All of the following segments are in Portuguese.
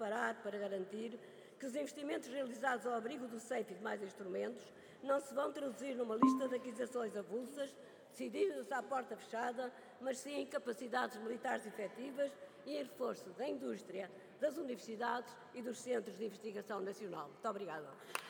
preparar para garantir que os investimentos realizados ao abrigo do CEF e de mais instrumentos não se vão traduzir numa lista de aquisições avulsas, decididas à porta fechada, mas sim em capacidades militares efetivas e em reforço da indústria, das universidades e dos centros de investigação nacional. Muito obrigada.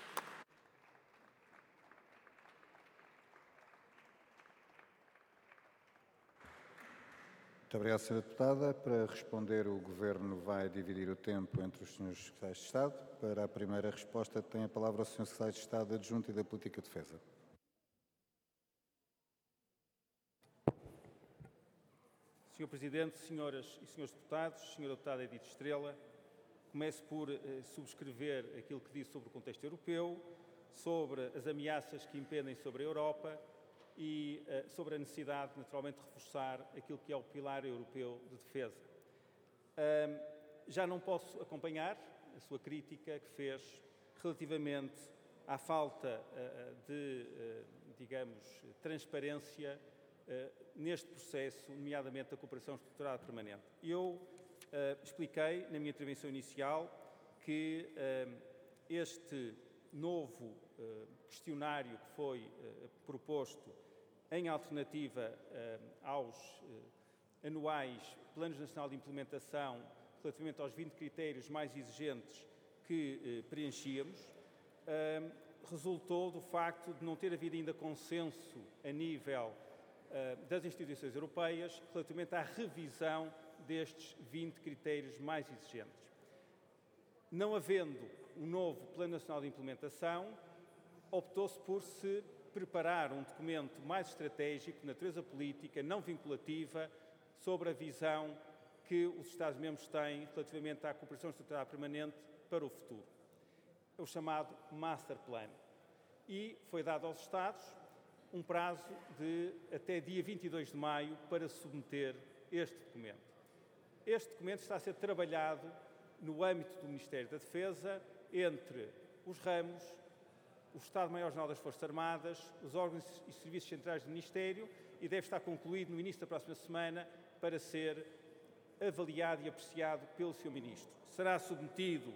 Muito obrigado, Sra. Deputada. Para responder, o Governo vai dividir o tempo entre os Srs. Secretários de Estado. Para a primeira resposta, tem a palavra o Sr. Secretário de Estado Adjunto e da Política de Defesa. Sr. Presidente, senhoras e senhores deputados, Sra. Deputada Edith Estrela, começo por subscrever aquilo que disse sobre o contexto europeu, sobre as ameaças que impendem sobre a Europa e sobre a necessidade, naturalmente, de reforçar aquilo que é o pilar europeu de defesa. Já não posso acompanhar a sua crítica que fez relativamente à falta de, digamos, transparência neste processo, nomeadamente da cooperação estruturada permanente. Eu expliquei na minha intervenção inicial que este novo questionário que foi proposto em alternativa aos anuais Planos Nacional de Implementação relativamente aos 20 critérios mais exigentes que preenchíamos, resultou do facto de não ter havido ainda consenso a nível das instituições europeias relativamente à revisão destes 20 critérios mais exigentes. Não havendo um novo Plano Nacional de Implementação, optou-se por se preparar um documento mais estratégico, de natureza política, não vinculativa, sobre a visão que os Estados-membros têm relativamente à cooperação estruturada permanente para o futuro. É o chamado Master Plan. E foi dado aos Estados um prazo de até dia 22 de maio para submeter este documento. Este documento está a ser trabalhado no âmbito do Ministério da Defesa, entre os ramos, o Estado-Maior-General das Forças Armadas, os órgãos e serviços centrais do Ministério e deve estar concluído no início da próxima semana para ser avaliado e apreciado pelo Sr. Ministro. Será submetido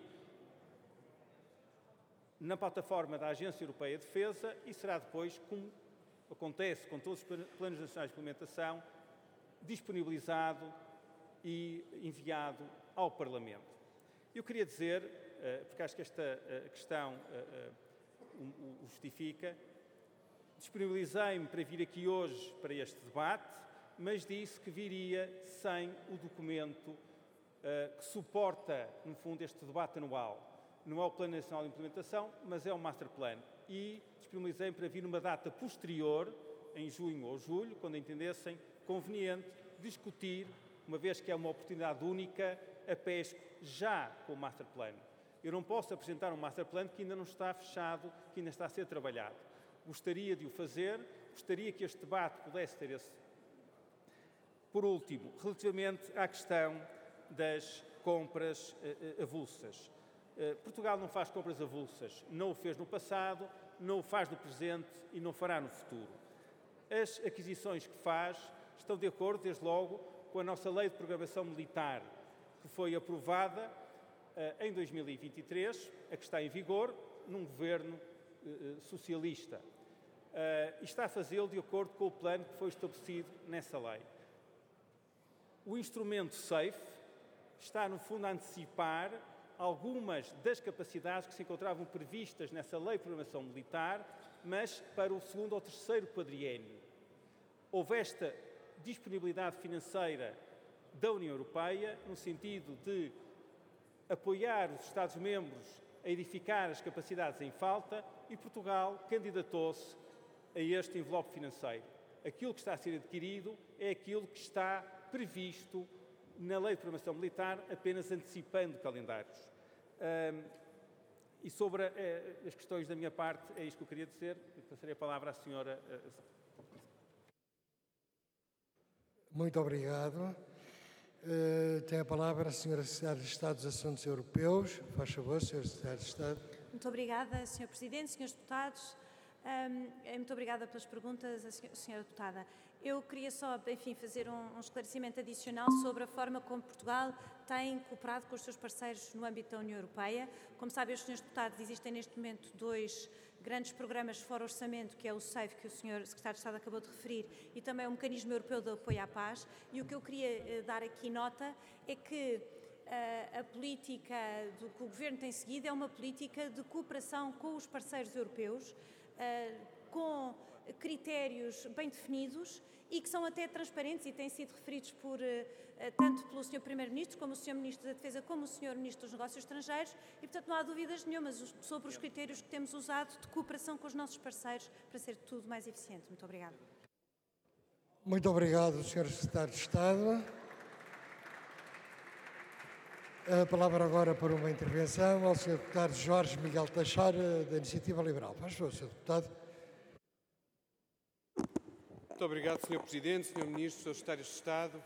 na plataforma da Agência Europeia de Defesa e será depois, como acontece com todos os planos nacionais de implementação, disponibilizado e enviado ao Parlamento. Eu queria dizer, porque acho que esta questão o justifica, disponibilizei-me para vir aqui hoje para este debate, mas disse que viria sem o documento que suporta, no fundo, este debate anual. Não é o Plano Nacional de Implementação, mas é o Master Plan. E disponibilizei-me para vir numa data posterior, em junho ou julho, quando entendessem conveniente, discutir, uma vez que é uma oportunidade única, a PESCO já com o Master Plan. Eu não posso apresentar um Master Plan que ainda não está fechado, que ainda está a ser trabalhado. Gostaria de o fazer, gostaria que este debate pudesse ter esse. Por último, relativamente à questão das compras avulsas. Portugal não faz compras avulsas, não o fez no passado, não o faz no presente e não fará no futuro. As aquisições que faz estão de acordo, desde logo, com a nossa Lei de Programação Militar, que foi aprovada em 2023, a que está em vigor, num governo socialista. E está a fazê-lo de acordo com o plano que foi estabelecido nessa lei. O instrumento SAFE está, no fundo, a antecipar algumas das capacidades que se encontravam previstas nessa Lei de Programação Militar, mas para o segundo ou terceiro quadriênio. Houve esta disponibilidade financeira da União Europeia, no sentido de apoiar os Estados-membros a edificar as capacidades em falta, e Portugal candidatou-se a este envelope financeiro. Aquilo que está a ser adquirido é aquilo que está previsto na Lei de Programação Militar, apenas antecipando calendários. E sobre as questões da minha parte, é isto que eu queria dizer. Passarei a palavra à senhora. Muito obrigado. Tem a palavra a senhora Secretária de Estado dos Assuntos Europeus. Faz favor, senhora Secretária de Estado. Muito obrigada, Sr. Presidente, senhores deputados. Muito obrigada pelas perguntas, senhora deputada. Eu queria só, enfim, fazer um esclarecimento adicional sobre a forma como Portugal tem cooperado com os seus parceiros no âmbito da União Europeia. Como sabem os senhores deputados, existem neste momento 2 grandes programas fora orçamento, que é o SAFE, que o Sr. Secretário de Estado acabou de referir, e também o Mecanismo Europeu de Apoio à Paz. E o que eu queria dar aqui nota é que a política que o Governo tem seguido é uma política de cooperação com os parceiros europeus, com critérios bem definidos e que são até transparentes e têm sido referidos tanto pelo Sr. Primeiro-Ministro, como o Sr. Ministro da Defesa, como o Sr. Ministro dos Negócios Estrangeiros, e portanto não há dúvidas nenhumas sobre os critérios que temos usado de cooperação com os nossos parceiros para ser tudo mais eficiente. Muito obrigada. Muito obrigado, Sr. Secretário de Estado. A palavra agora para uma intervenção ao Sr. Deputado Jorge Miguel Teixeira, da Iniciativa Liberal. Faz favor, Sr. Deputado. Muito obrigado, Sr. Presidente, Sr. Ministro, Sr. Secretários de Estado.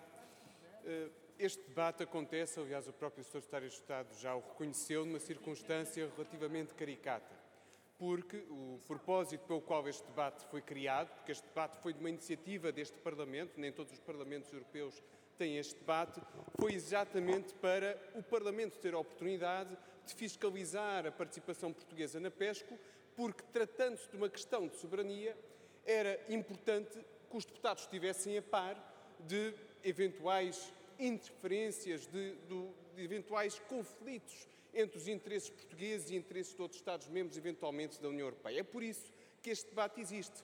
Este debate acontece, aliás, o próprio Sr. Secretário de Estado já o reconheceu, numa circunstância relativamente caricata, porque o propósito pelo qual este debate foi criado, porque este debate foi de uma iniciativa deste Parlamento, nem todos os Parlamentos europeus têm este debate, foi exatamente para o Parlamento ter a oportunidade de fiscalizar a participação portuguesa na PESCO, porque, tratando-se de uma questão de soberania, era importante que os deputados estivessem a par de eventuais interferências, de eventuais conflitos entre os interesses portugueses e interesses de outros Estados-membros, eventualmente da União Europeia. É por isso que este debate existe.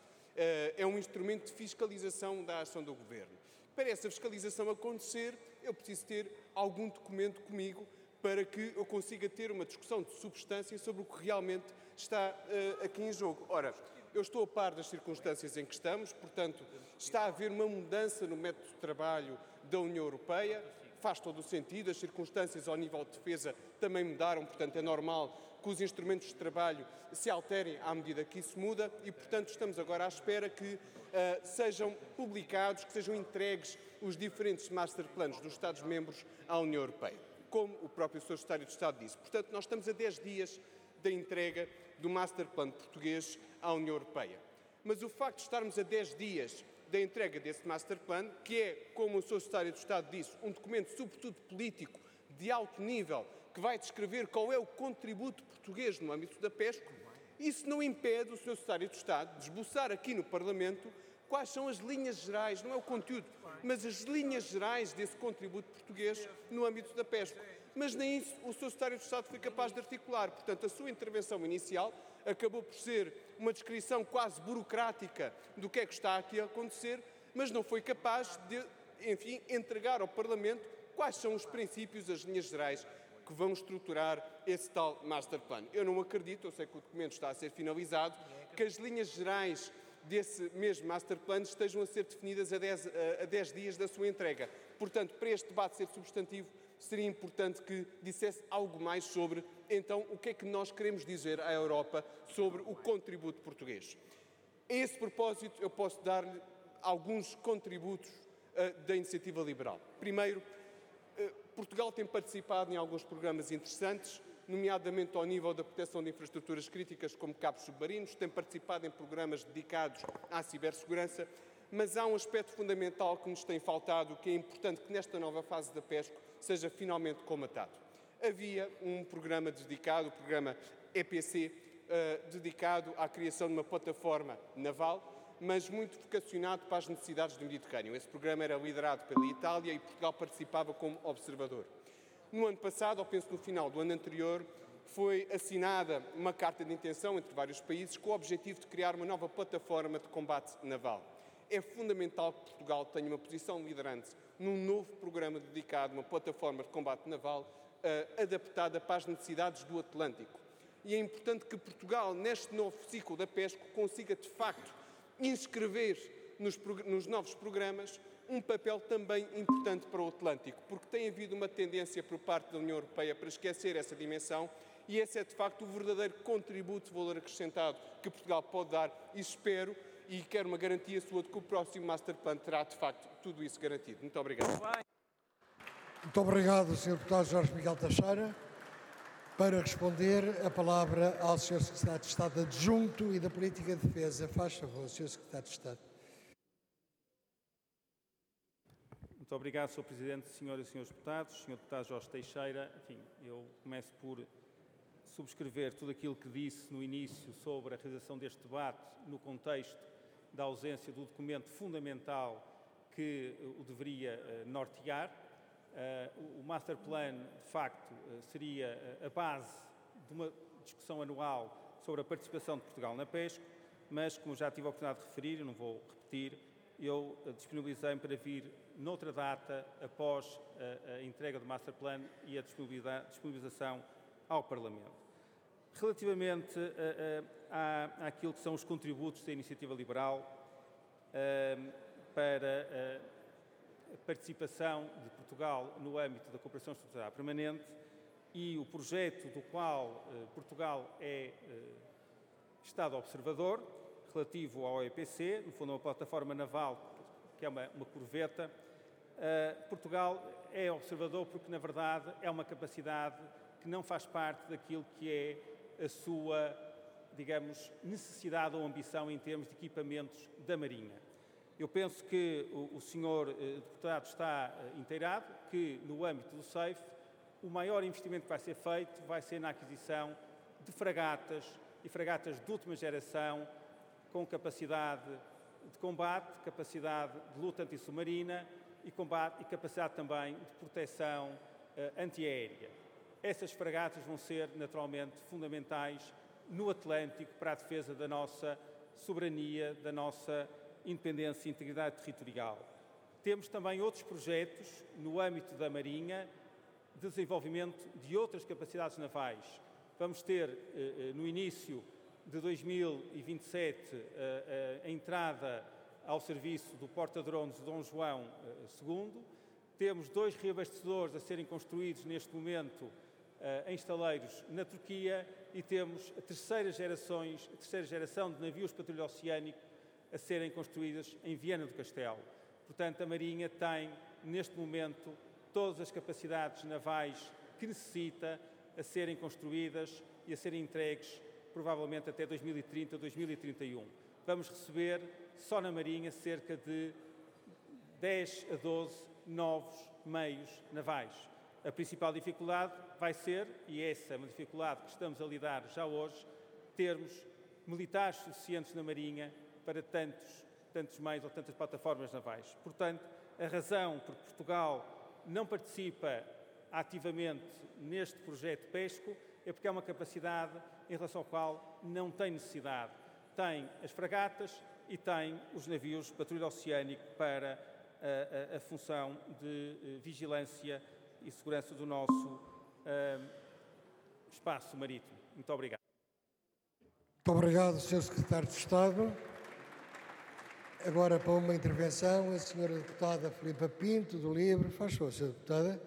É um instrumento de fiscalização da ação do Governo. Para essa fiscalização acontecer, eu preciso ter algum documento comigo para que eu consiga ter uma discussão de substância sobre o que realmente está aqui em jogo. Ora, eu estou a par das circunstâncias em que estamos, portanto, está a haver uma mudança no método de trabalho da União Europeia, faz todo o sentido, as circunstâncias ao nível de defesa também mudaram, portanto, é normal que os instrumentos de trabalho se alterem à medida que isso muda e, portanto, estamos agora à espera que sejam publicados, que sejam entregues os diferentes masterplanos dos Estados-membros à União Europeia, como o próprio Sr. Secretário de Estado disse. Portanto, nós estamos a 10 dias da entrega do masterplano português à União Europeia. Mas o facto de estarmos a 10 dias da entrega desse masterplano, que é, como o Sr. Secretário de Estado disse, um documento sobretudo político de alto nível, que vai descrever qual é o contributo português no âmbito da PESCO, isso não impede o Sr. Secretário de Estado de esboçar aqui no Parlamento quais são as linhas gerais, não é o conteúdo, mas as linhas gerais desse contributo português no âmbito da PESCO. Mas nem isso o Sr. Secretário de Estado foi capaz de articular. Portanto, a sua intervenção inicial acabou por ser uma descrição quase burocrática do que é que está aqui a acontecer, mas não foi capaz de, enfim, entregar ao Parlamento quais são os princípios, as linhas gerais que vão estruturar esse tal masterplan. Eu não acredito, eu sei que o documento está a ser finalizado, que as linhas gerais desse mesmo masterplan estejam a ser definidas a 10 dias da sua entrega. Portanto, para este debate ser substantivo, seria importante que dissesse algo mais sobre, então, o que é que nós queremos dizer à Europa sobre o contributo português. A esse propósito, eu posso dar-lhe alguns contributos da Iniciativa Liberal. Primeiro, Portugal tem participado em alguns programas interessantes, nomeadamente ao nível da proteção de infraestruturas críticas como cabos submarinos, tem participado em programas dedicados à cibersegurança, mas há um aspecto fundamental que nos tem faltado, que é importante que nesta nova fase da PESCO seja finalmente colmatado. Havia um programa dedicado, o programa EPC, dedicado à criação de uma plataforma naval, mas muito vocacionado para as necessidades do Mediterrâneo. Esse programa era liderado pela Itália e Portugal participava como observador. No ano passado, ou penso no final do ano anterior, foi assinada uma carta de intenção entre vários países com o objetivo de criar uma nova plataforma de combate naval. É fundamental que Portugal tenha uma posição liderante num novo programa dedicado a uma plataforma de combate naval adaptada para as necessidades do Atlântico. E é importante que Portugal, neste novo ciclo da PESCO, consiga, de facto, inscrever nos novos programas um papel também importante para o Atlântico, porque tem havido uma tendência por parte da União Europeia para esquecer essa dimensão e esse é, de facto, o verdadeiro contributo de valor acrescentado que Portugal pode dar e espero e quero uma garantia sua de que o próximo Masterplan terá, de facto, tudo isso garantido. Muito obrigado. Muito obrigado, Sr. Deputado Jorge Miguel Teixeira. Para responder, a palavra ao Sr. Secretário de Estado Adjunto e da Política de Defesa. Faz favor, Sr. Secretário de Estado. Muito obrigado, Sr. Presidente, Senhoras e Senhores Deputados. Sr. Deputado Jorge Teixeira, enfim, eu começo por subscrever tudo aquilo que disse no início sobre a realização deste debate no contexto da ausência do documento fundamental que o deveria nortear. O Master Plan, de facto, seria a base de uma discussão anual sobre a participação de Portugal na PESCO, mas, como já tive a oportunidade de referir, eu não vou repetir, eu disponibilizei-me para vir noutra data após a entrega do Master Plan e a disponibilização ao Parlamento. Relativamente àquilo que são os contributos da Iniciativa Liberal para a participação de Portugal no âmbito da cooperação estruturada permanente e o projeto do qual Portugal é Estado observador, relativo ao EPC, no fundo é uma plataforma naval, que é uma corveta. Portugal é observador porque, na verdade, é uma capacidade que não faz parte daquilo que é a sua, digamos, necessidade ou ambição em termos de equipamentos da Marinha. Eu penso que o senhor deputado está inteirado que, no âmbito do SAFE, o maior investimento que vai ser feito vai ser na aquisição de fragatas e fragatas de última geração com capacidade de combate, capacidade de luta antissubmarina e capacidade também de proteção antiaérea. Essas fragatas vão ser, naturalmente, fundamentais no Atlântico para a defesa da nossa soberania, da nossa independência e integridade territorial. Temos também outros projetos no âmbito da Marinha de desenvolvimento de outras capacidades navais. Vamos ter, no início de 2027, a entrada ao serviço do porta-drones Dom João II. Temos 2 reabastecedores a serem construídos neste momento em estaleiros na Turquia e temos a terceira geração de navios de patrulha oceânico a serem construídas em Viana do Castelo. Portanto, a Marinha tem, neste momento, todas as capacidades navais que necessita a serem construídas e a serem entregues, provavelmente até 2030, 2031. Vamos receber, só na Marinha, cerca de 10 a 12 novos meios navais. A principal dificuldade vai ser, e essa é uma dificuldade que estamos a lidar já hoje, termos militares suficientes na Marinha para tantos meios ou tantas plataformas navais. Portanto, a razão por que Portugal não participa ativamente neste projeto PESCO é porque é uma capacidade em relação ao qual não tem necessidade. Tem as fragatas e tem os navios de patrulha oceânico para a função de vigilância e segurança do nosso espaço marítimo. Muito obrigado. Muito obrigado, Sr. Secretário de Estado. Agora, para uma intervenção, a Sra. Deputada Filipa Pinto, do LIVRE. Faz favor, Sra. Deputada.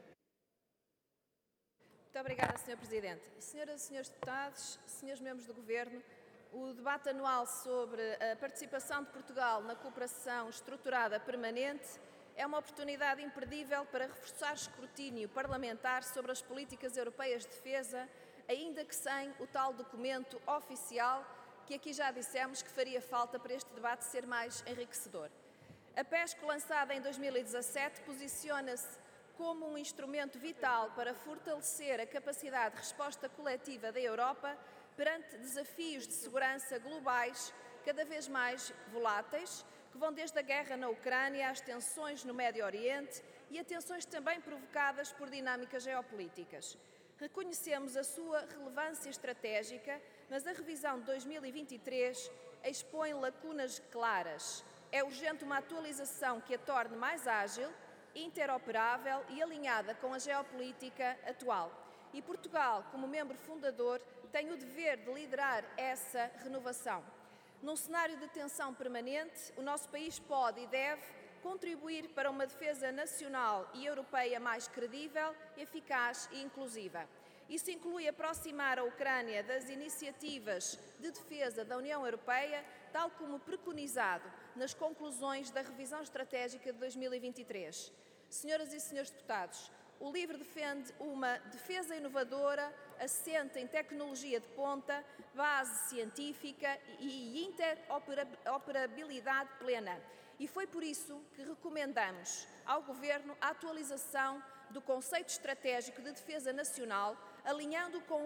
Muito obrigada, Sr. Presidente. Senhoras e senhores deputados, senhores membros do Governo, o debate anual sobre a participação de Portugal na cooperação estruturada permanente é uma oportunidade imperdível para reforçar o escrutínio parlamentar sobre as políticas europeias de defesa, ainda que sem o tal documento oficial que aqui já dissemos que faria falta para este debate ser mais enriquecedor. A PESCO, lançada em 2017, posiciona-se como um instrumento vital para fortalecer a capacidade de resposta coletiva da Europa perante desafios de segurança globais cada vez mais voláteis, que vão desde a guerra na Ucrânia às tensões no Médio Oriente e a tensões também provocadas por dinâmicas geopolíticas. Reconhecemos a sua relevância estratégica, mas a revisão de 2023 expõe lacunas claras. É urgente uma atualização que a torne mais ágil, interoperável e alinhada com a geopolítica atual. E Portugal, como membro fundador, tem o dever de liderar essa renovação. Num cenário de tensão permanente, o nosso país pode e deve contribuir para uma defesa nacional e europeia mais credível, eficaz e inclusiva. Isso inclui aproximar a Ucrânia das iniciativas de defesa da União Europeia, tal como preconizado nas conclusões da revisão estratégica de 2023. Senhoras e senhores deputados, o LIVRE defende uma defesa inovadora, assente em tecnologia de ponta, base científica e interoperabilidade plena. e foi por isso que recomendamos ao Governo a atualização do conceito estratégico de defesa nacional, alinhando com